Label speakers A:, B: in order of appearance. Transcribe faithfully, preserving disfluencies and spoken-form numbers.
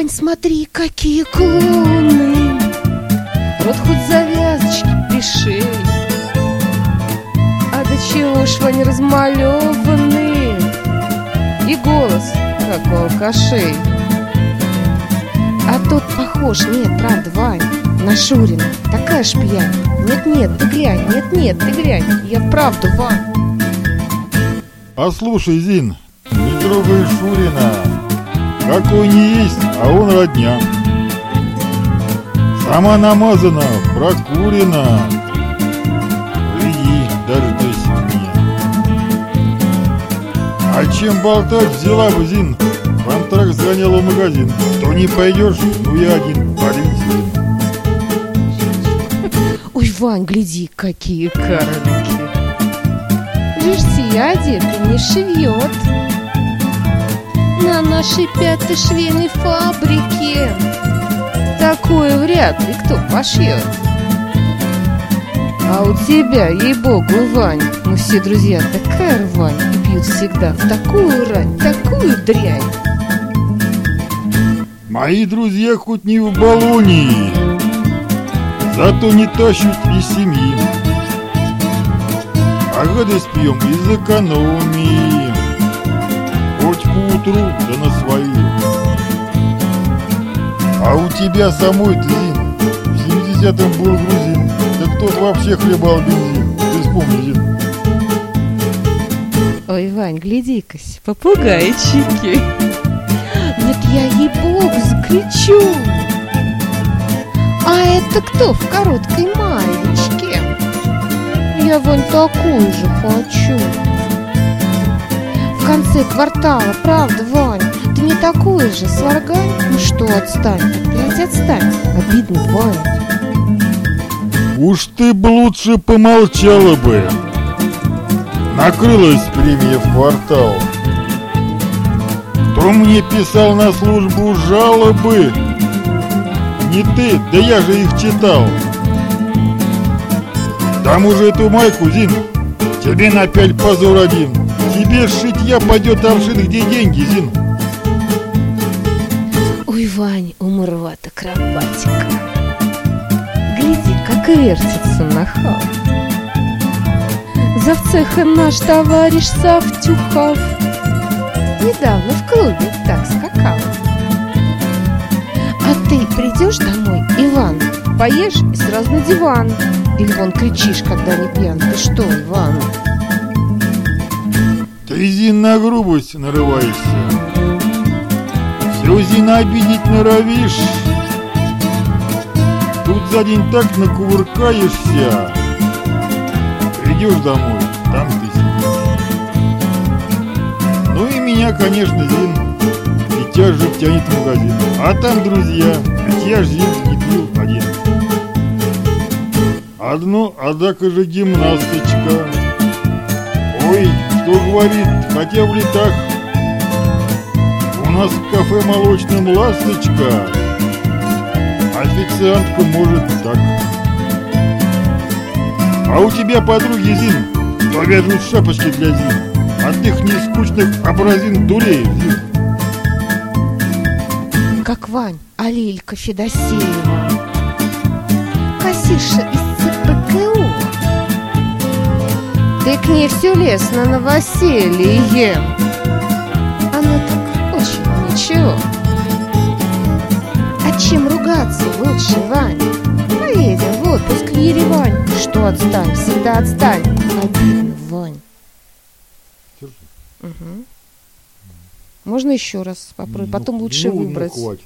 A: Вань, смотри, какие клоуны. Рот хоть завязочки пришей. А до чего ж, Вань, размалеванный. И голос, как у алкашей. А тот похож, нет, правда, Вань, на Шурина. Такая ж пьянь. Нет-нет, ты глянь, нет-нет, ты глянь. Я правда, Вань.
B: А слушай, Зин, не трогай Шурина. Какой не есть, а он родня. Сама намазана, прокурена. Приди, дождись меня. А чем болтать, взяла бы, Зин. Контракт сгоняла в магазин. То не пойдешь, ну я один, полиция.
A: Ой, Вань, гляди, какие карлики. Лишь сия одета не шьет. На нашей пятой швейной фабрике такое вряд ли кто пошьет. А у тебя, ей-богу, Вань, мы все друзья, такая рвань. И пьют всегда в такую рань, такую дрянь.
B: Мои друзья хоть не в баллонии, зато не тащат из семьи. А гадость пьем из экономии, хоть поутру, да на свои. А у тебя самой, ты, Зин, в семидесятом был грузин. Да кто вообще хлебал бензин? Ты вспомни, Зин.
A: Ой, Вань, гляди-кась, попугайчики. Нет, я ей-богу закричу. А это кто в короткой маечке? Я, Вань, такую же хочу. В конце квартала, правда, Вань? Ты не такой же, сваргай. Ну что, отстань, опять отстань. Обидно, Вань.
B: Уж ты б лучше помолчала бы. Накрылась премия в квартал. Кто мне писал на службу жалобы? Не ты, да я же их читал. Там уже эту майку, Зин, тебе напяль позор один. Тебе шитья пойдет аршин, где деньги, Зин.
A: Ой, Вань, умрвата акробатика. Гляди, как вертится нахал. Завцеха наш товарищ Савтюхов недавно в клубе так скакал. А ты придешь домой, Иван, поешь и сразу на диван. Или вон кричишь, когда не пьян. Ты что, Иван?
B: Ты, Зин, на грубость нарываешься. Все, Зина, обидеть норовишь. Тут за день так накувыркаешься. Придешь домой, там ты сидишь. Ну и меня, конечно, Зин, ведь я же тянет в магазин. А там друзья, ведь я ж, Зин, не пил один. Одно, однако же гимнасточка. Ой, что говорит, хотя в летах. У нас в кафе молочном ласточка. Официантка может так. А у тебя подруги, Зин, то вяжут шапочки для Зин. От их нескучных образин дурей, Зин.
A: Как Вань, а Лилька Федосеева, кассирша из ЦПКУ. Ты к ней все лез на новоселье. Она так очень ничего. А чем ругаться лучше, Вань? Поедем в отпуск в Еревань. Что отстань, всегда отстань. Обидно, Вань. Угу. Можно еще раз попробовать, потом лучше
B: ну,
A: выбрать.
B: Ну, хватит.